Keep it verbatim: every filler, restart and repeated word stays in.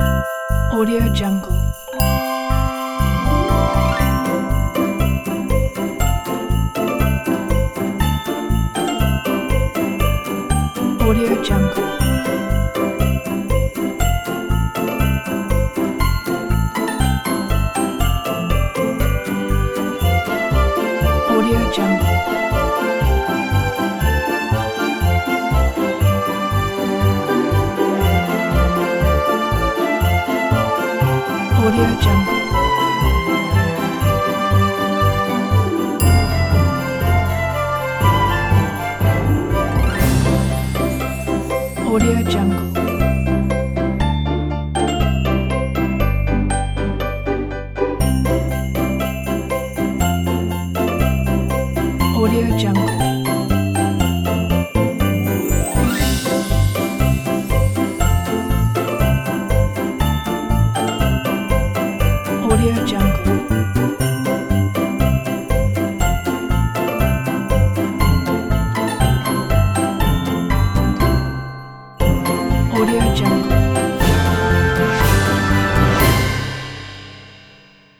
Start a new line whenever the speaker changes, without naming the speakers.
Audio Jungle. Audio Jungle. Audio Jungle. Audio Jungle. Audio Jungle. Audio Jungle. Audio Jungle. Audio Jungle.